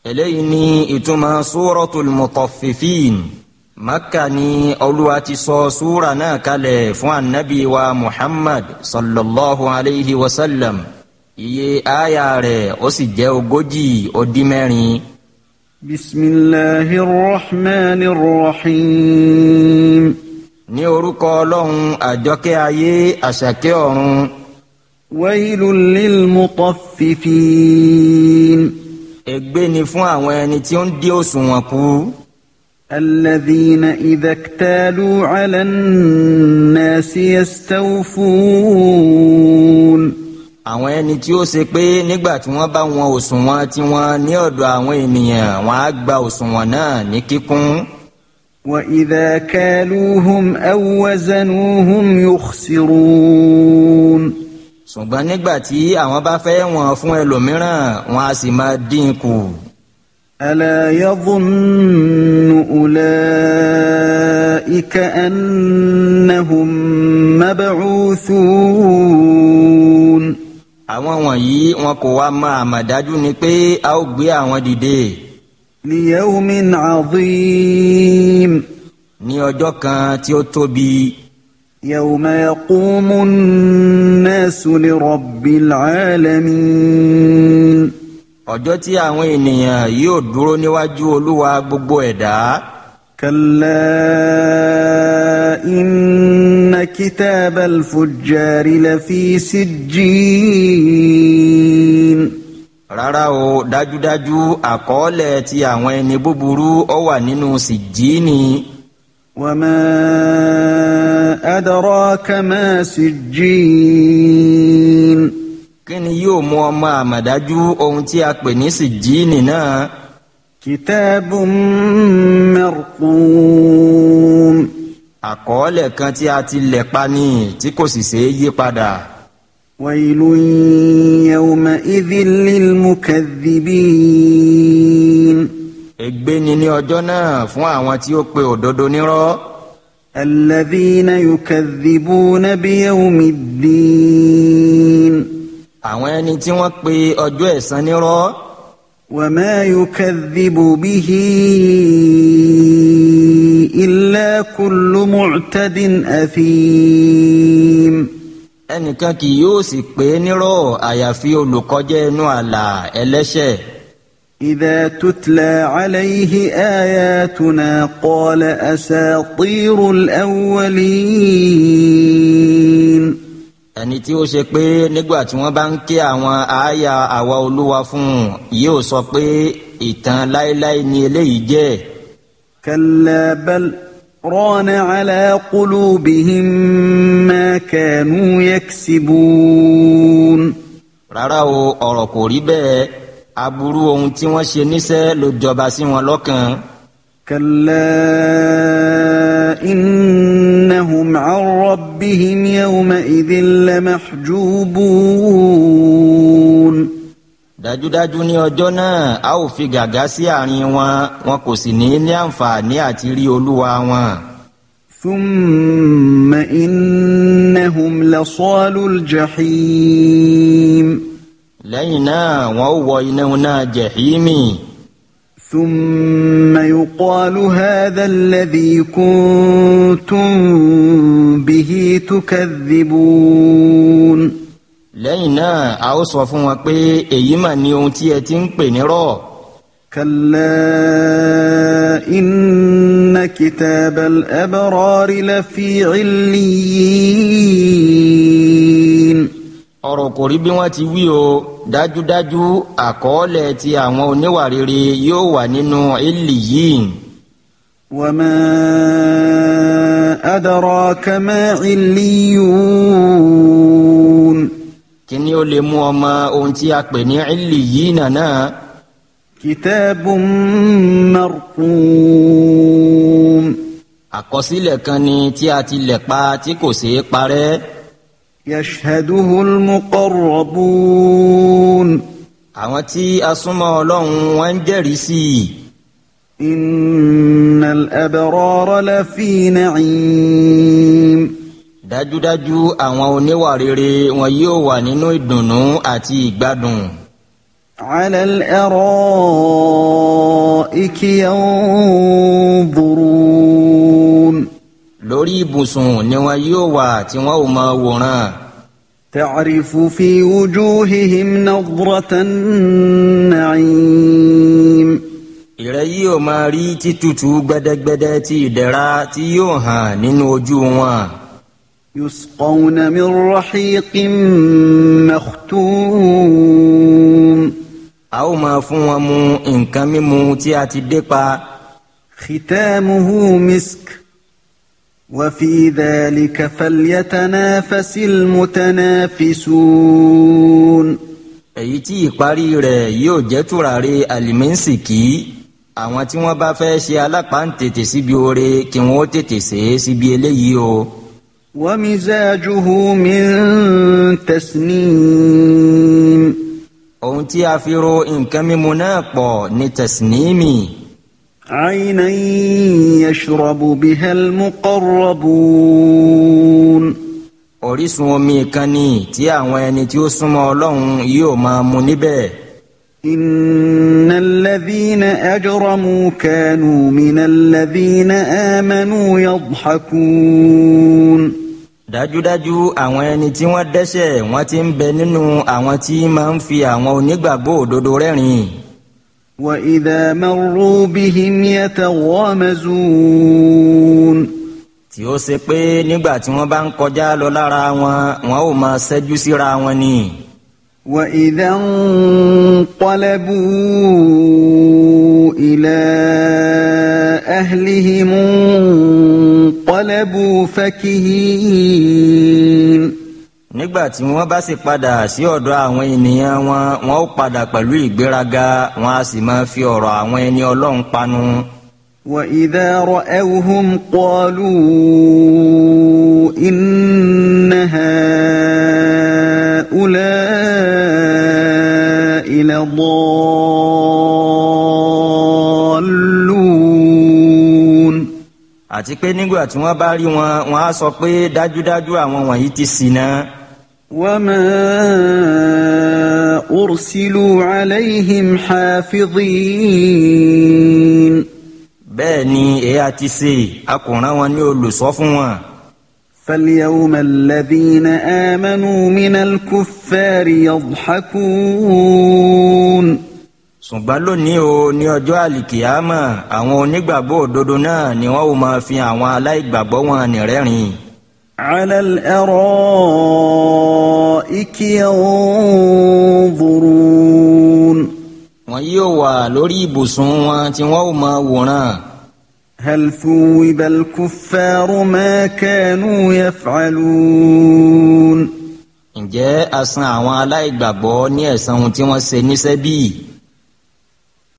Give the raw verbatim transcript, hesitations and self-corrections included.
eléyìí ni ìtumọ̀ Suratul Mutaffifin. Makka ni Olúwa ti sọ súra náà kalẹ̀ fún annabi wa Muhammad sallallahu alayhi wa sallam. Iye aya rẹ̀ ó sì jẹ́ ogójì ó dín mẹ́rin. Bismillahir Rahmanir Rahim. Ní orúkọ Ọlọ́run àjọkẹ́ ayé àṣàkẹ́ ọ̀run. Wailul lil mutaffifin. Ègbé ni fún àwọn ẹni tí ó ń dí òṣùwọ̀n kù. Alladhina idha iktalu ala an-nasi yastawfun. Àwọn ẹni tí ó ṣe pé nígbà tí wọ́n bá wọn òṣùwọ̀n tí wọ́n ní ọ̀dọ̀ àwọn ènìyàn wọ́n á gba òṣùwọ̀n náà ní kíkún. Wa idha kaluhum aw wazanuhum yukhsirun. Ṣùgbọ́n nígbà tí àwọn bá fẹ́ wọn fún ẹlòmíràn wọ́n á sì máa dín kù. Ala yadhunnu ulaika annahum mab'uthun. Àwọn wọ̀nyí wọn kò wá máa àmàdájú ni pé a ó gbé àwọn dìde. Li yawmin 'azim. Ní ọjọ́ kan tí ó tóbi. Yawma yaqumu an-nasu li rabbil 'alamin. Ọjọ́ tí àwọn ènìyàn yóò dúró níwájú Olúwa gbogbo ẹ̀dá. Kalla inna kitabal fujjari lafi sijjin. Rárá o, dájúdájú àkọọ́lẹ̀ ti àwọn ẹni búburú ó wà nínú sìjíìnì. Wa ma adraka ma sijjin. Kí ni yóò mú ọmọ àmàdájú ohun tí a pè ní sìjíìnì náà? Kitabun marqum. Àkọọ́lẹ̀ kan tí a ti lẹ̀ pa ni tí kò sì ṣeé yí padà. Wailun yawma idhin lil mukaththibin. Ègbé ni ní ọjọ́ náà fún àwọn tí ó pe òdodo nírọ́. Alladhina yukaththibuna biyawmiddin. Àwọn ẹni tí wọ́n pe ọjọ́ ẹ̀san nírọ́. Wa ma yukadhibu bihi illa kullu mu'tadin athim. Ẹnìkan kì yóò sì pè nírọ́ àyàfi olùkọjá ẹnu ààlà ẹlẹ́ṣẹ̀. Idha tutla alayhi ayatuna qala asatirul awwalin. Ẹni tí ó ṣe pé nígbà tí wọ́n bá ń ké àwọn àáyà àwa Olúwa fún un yóò sọ pé ìtàn láéláé ni eléyìí jẹ́. Kalla bal rana ala qulubihim ma kanu yaksibun. Rárá o, ọ̀rọ̀ kò rí bẹ́ẹ̀. Aburú ohun tí wọ́n ṣe níṣẹ́ ló jọba sí wọn lọ́kàn. Kalla innahum 'an rabbihim yawma idhin lamahjubun. Dájúdájú ní ọjọ́ náà a ó fi gàgá sí àárín wọn, wọn kò sì ní ní àǹfààní àti rí Olúwa wọn. Thumma innahum lasalul jahim. Lẹ́yìn náà wọ́n ó wọ iná náà jẹ̀hímì. ثم يقال هذا الذي كنتم به تكذبون. Lẹ́yìn náà a ó sọ fún wọn pé èyí mà ní ohun tí ẹ ti ń pè nírọ́. كلا إن كتاب الأبرار لفي عليين. Ọ̀rọ̀ kò rí bí wọ́n ti wí o, dájúdájú àkọọ́lẹ̀ ti àwọn oníwà rere yóò wà nínú Illiyin. وما أدراك ما عليون. Kí ni ó lè mú ọmọ ohun tí a pè ní Illiyin náà? كتاب مرقوم. Àkọsílẹ̀ kan ni tí a ti lẹ̀ pa tí kò ṣeé parẹ́. يشهده المقربون. Àwọn tí a súnmọ́ Ọlọ́run wọ́n ń jẹ́rìí sí i. إن الأبرار لفي نعيم. Dájúdájú àwọn oníwà rere wọn yóò wà nínú ìdùnnú àti ìgbádùn. على الأرائك ينظرون lórí ibùsùn ni wọn yóò wà tí wọn ò máa wòran. تعرف في وجوههم نضرة النعيم ìrẹ́ yóò máa rí títútù gbẹdẹgbẹdẹ ti ìdẹ̀ra tí yóò hàn nínú ojú wọn. يسقون من رحيق مختوم a ó máa fún wọn mu nǹkan mímu tí a ti dé pa. ختامه مسك وفي ذلك فليتنافس المتنافسون èyí tí ìparí rẹ̀ yóò jẹ́ tùràrí àlìmínsìkì àwọn tí wọ́n bá fẹ́ ṣe alápáǹtètè síbi oore kí wọ́n ó tètè ṣe é síbi eléyìí o. ومزاجه من تسنيم ohun tí a fi ro nǹkan mímu náà pọ̀ ní tẹ̀sínímì. عينا يشرب بها المقربون orísun omi kan ni tí àwọn ẹni tí ó súnmọ́ Ọlọ́run yóò máa mu níbẹ̀. إن الذين أجرموا كانوا من الذين آمنوا يضحكون dájúdájú àwọn ẹni tí wọ́n dẹ́ṣẹ̀ wọ́n ti ń bẹ nínú àwọn tí máa ń fi àwọn onígbàgbọ́ òdodo rẹ́rìn. وإذا مروا بهم يتغامزون tí ó ṣe pé nígbà tí wọ́n bá ń kọjá lọ lára wọn wọn ò máa ṣẹ́jú síra wọn ni. وإذا انقلبوا إلى أهلهم انقلبوا فكهين nígbà tí wọ́n bá sì padà sí ọ̀dọ̀ àwọn ènìyàn wọn wọn ó padà pẹ̀lú ìgbéraga wọn a sì máa fi ọ̀rọ̀ àwọn ẹni Ọlọ́run panu. وإذا رأوهم قالوا إن هؤلاء لضالون àti pé nígbà tí wọ́n bá rí wọn wọn á sọ pé dájúdájú àwọn wọ̀nyí ti ṣìnà. وما أرسلوا عليهم حافظين bẹ́ẹ̀ ni èyí àti ṣe a kò rán wọn ní olùṣọ́ fún wọn. فاليوم الذين آمنوا من الكفار يضحكون ṣùgbọ́n lónìí o ní ọjọ́ àlìkìyámà àwọn onígbàgbọ́ òdodo náà ni wọ́n ó máa fi àwọn aláìgbàgbọ́ wọn nírẹ́rìn. على الأرائك ينظرون wọn yóò wà lórí ibùsùn wọn tí wọ́n ó máa wòran. هل ثوب الكفار ما كانوا يفعلون ǹjẹ́ a san àwọn aláìgbàgbọ́ ní ẹ̀san ohun tí wọ́n ṣe níṣẹ́ bí?